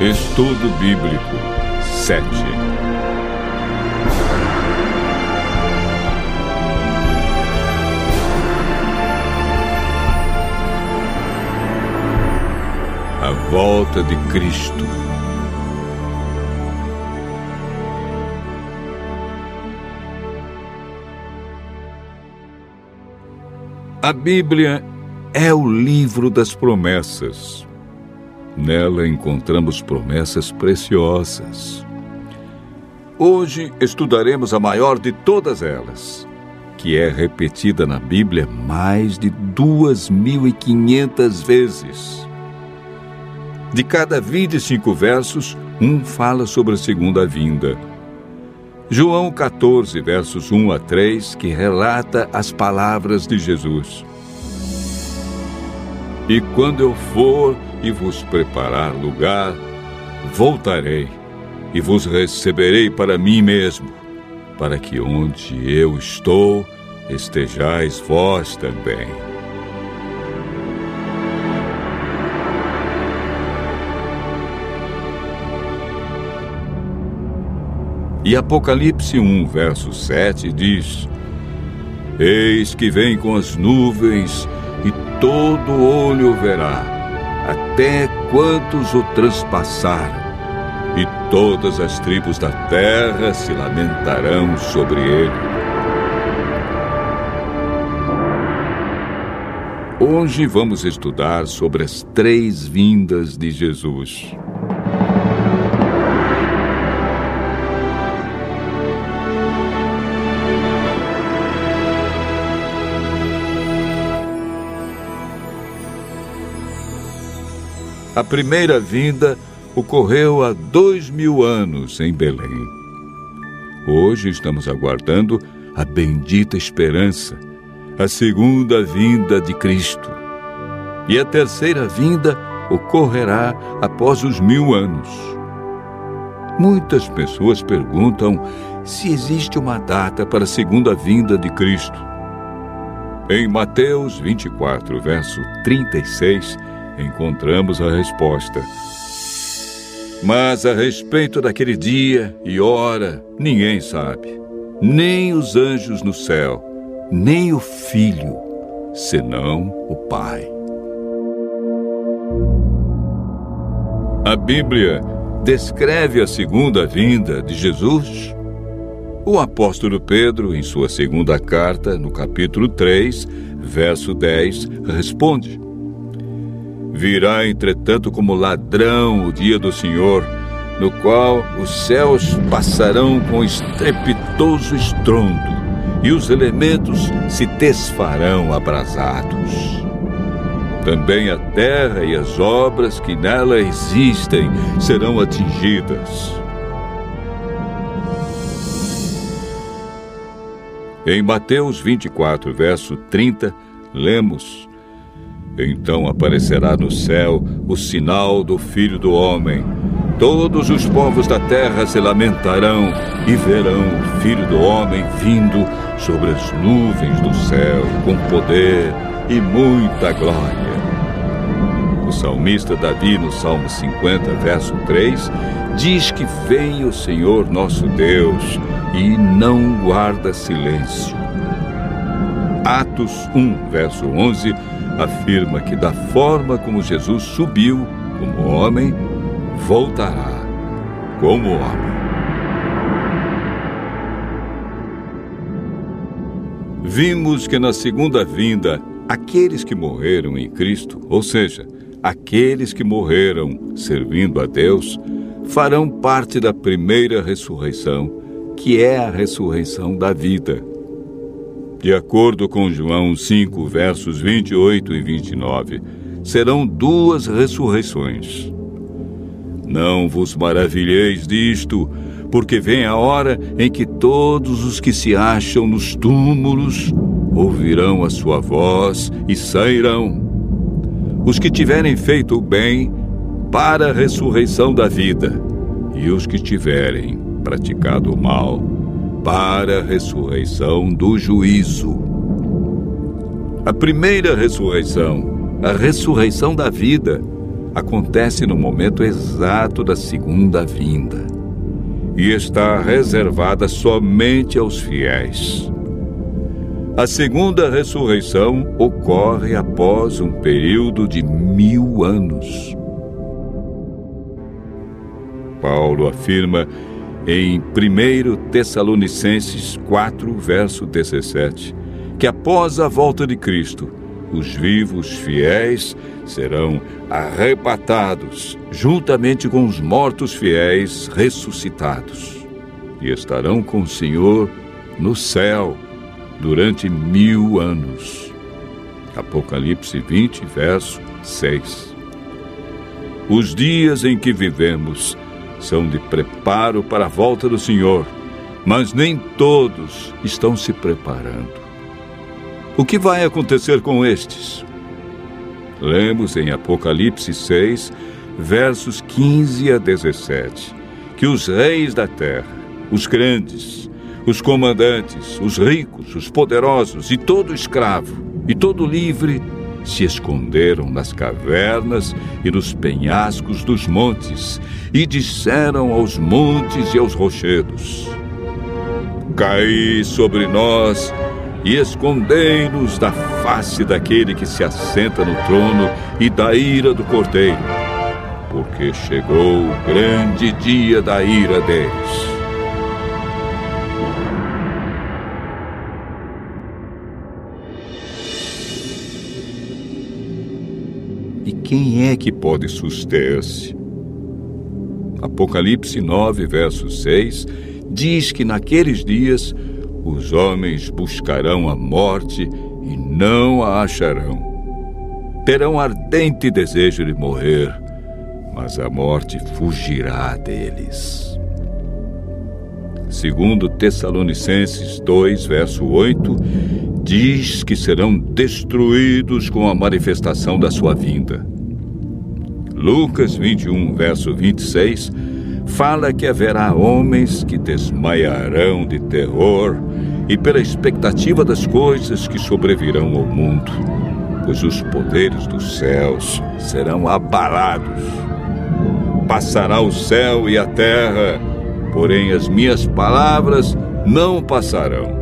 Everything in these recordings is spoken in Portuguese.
Estudo Bíblico 7. A volta de Cristo. A Bíblia é o livro das promessas. Nela encontramos promessas preciosas. Hoje estudaremos a maior de todas elas, que é repetida na Bíblia mais de 2.500 vezes. De cada 25 versos, um fala sobre a segunda vinda. João 14, versos 1 a 3, que relata as palavras de Jesus. E quando eu for e vos preparar lugar, voltarei e vos receberei para mim mesmo, para que onde eu estou, estejais vós também. E Apocalipse 1, verso 7 diz: Eis que vem com as nuvens, e todo olho o verá, até quantos o transpassaram, e todas as tribos da terra se lamentarão sobre ele. Hoje vamos estudar sobre as 3 vindas de Jesus. A primeira vinda ocorreu há 2.000 anos em Belém. Hoje estamos aguardando a bendita esperança, a segunda vinda de Cristo. E a terceira vinda ocorrerá após os 1.000 anos. Muitas pessoas perguntam se existe uma data para a segunda vinda de Cristo. Em Mateus 24, verso 36, encontramos a resposta. Mas a respeito daquele dia e hora, ninguém sabe, nem os anjos no céu, nem o Filho, senão o Pai. A Bíblia descreve a segunda vinda de Jesus. O apóstolo Pedro, em sua segunda carta, no capítulo 3, verso 10, responde: Virá, entretanto, como ladrão o dia do Senhor, no qual os céus passarão com estrepitoso estrondo, e os elementos se desfarão abrasados. Também a terra e as obras que nela existem serão atingidas. Em Mateus 24, verso 30, lemos: Então aparecerá no céu o sinal do Filho do Homem. Todos os povos da terra se lamentarão e verão o Filho do Homem vindo sobre as nuvens do céu com poder e muita glória. O salmista Davi, no Salmo 50, verso 3, diz que vem o Senhor nosso Deus e não guarda silêncio. Atos 1, verso 11, afirma que da forma como Jesus subiu como homem, voltará como homem. Vimos que na segunda vinda, aqueles que morreram em Cristo, ou seja, aqueles que morreram servindo a Deus, farão parte da primeira ressurreição, que é a ressurreição da vida. De acordo com João 5, versos 28 e 29, serão 2 ressurreições. Não vos maravilheis disto, porque vem a hora em que todos os que se acham nos túmulos ouvirão a sua voz e sairão. Os que tiverem feito o bem, para a ressurreição da vida, e os que tiverem praticado o mal, para a ressurreição do juízo. A primeira ressurreição, a ressurreição da vida, acontece no momento exato da segunda vinda e está reservada somente aos fiéis. A segunda ressurreição ocorre após um período de 1000 anos. Paulo afirma em 1 Tessalonicenses 4, verso 17, que após a volta de Cristo, os vivos fiéis serão arrebatados, juntamente com os mortos fiéis ressuscitados, e estarão com o Senhor no céu durante 1000 anos. Apocalipse 20, verso 6. Os dias em que vivemos são de preparo para a volta do Senhor, mas nem todos estão se preparando. O que vai acontecer com estes? Lemos em Apocalipse 6, versos 15 a 17, que os reis da terra, os grandes, os comandantes, os ricos, os poderosos e todo escravo e todo livre se esconderam nas cavernas e nos penhascos dos montes e disseram aos montes e aos rochedos: caí sobre nós e escondei-nos da face daquele que se assenta no trono e da ira do Cordeiro, porque chegou o grande dia da ira deles. E quem é que pode suster-se? Apocalipse 9, verso 6, diz que naqueles dias os homens buscarão a morte e não a acharão. Terão ardente desejo de morrer, mas a morte fugirá deles. Segundo Tessalonicenses 2, verso 8, diz que serão destruídos com a manifestação da sua vinda. Lucas 21, verso 26, fala que haverá homens que desmaiarão de terror e pela expectativa das coisas que sobrevirão ao mundo, pois os poderes dos céus serão abalados. Passará o céu e a terra, porém as minhas palavras não passarão.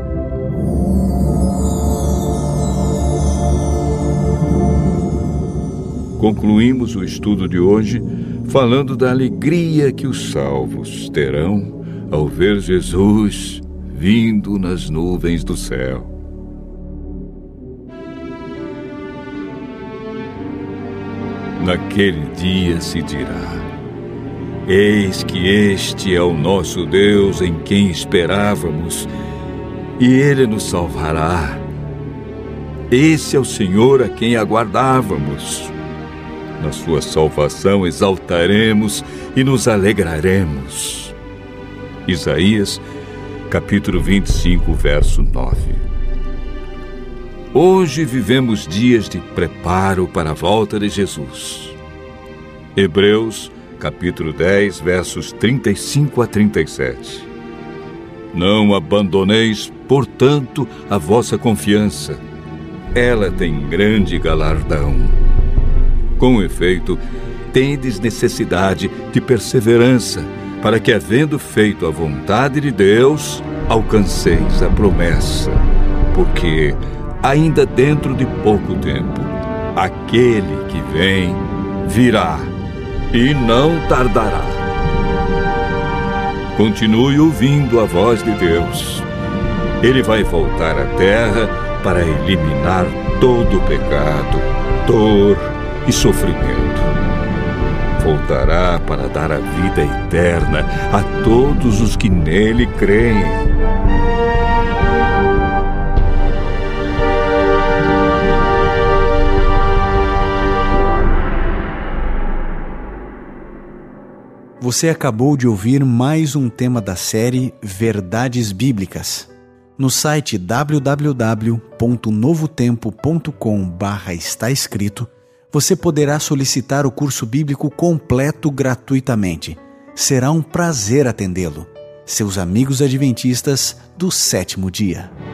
Concluímos o estudo de hoje falando da alegria que os salvos terão ao ver Jesus vindo nas nuvens do céu. Naquele dia se dirá: eis que este é o nosso Deus em quem esperávamos, e Ele nos salvará. Esse é o Senhor a quem aguardávamos. Na sua salvação exaltaremos e nos alegraremos. Isaías, capítulo 25, verso 9. Hoje vivemos dias de preparo para a volta de Jesus. Hebreus, capítulo 10, versos 35 a 37. Não abandoneis, portanto, a vossa confiança. Ela tem grande galardão. Com efeito, tendes necessidade de perseverança, para que, havendo feito a vontade de Deus, alcanceis a promessa. Porque, ainda dentro de pouco tempo, aquele que vem virá e não tardará. Continue ouvindo a voz de Deus. Ele vai voltar à terra para eliminar todo o pecado, dor e sofrimento. Voltará para dar a vida eterna a todos os que nele creem. Você acabou de ouvir mais um tema da série Verdades Bíblicas. No site www.novotempo.com/está escrito, você poderá solicitar o curso bíblico completo gratuitamente. Será um prazer atendê-lo. Seus amigos adventistas do sétimo dia.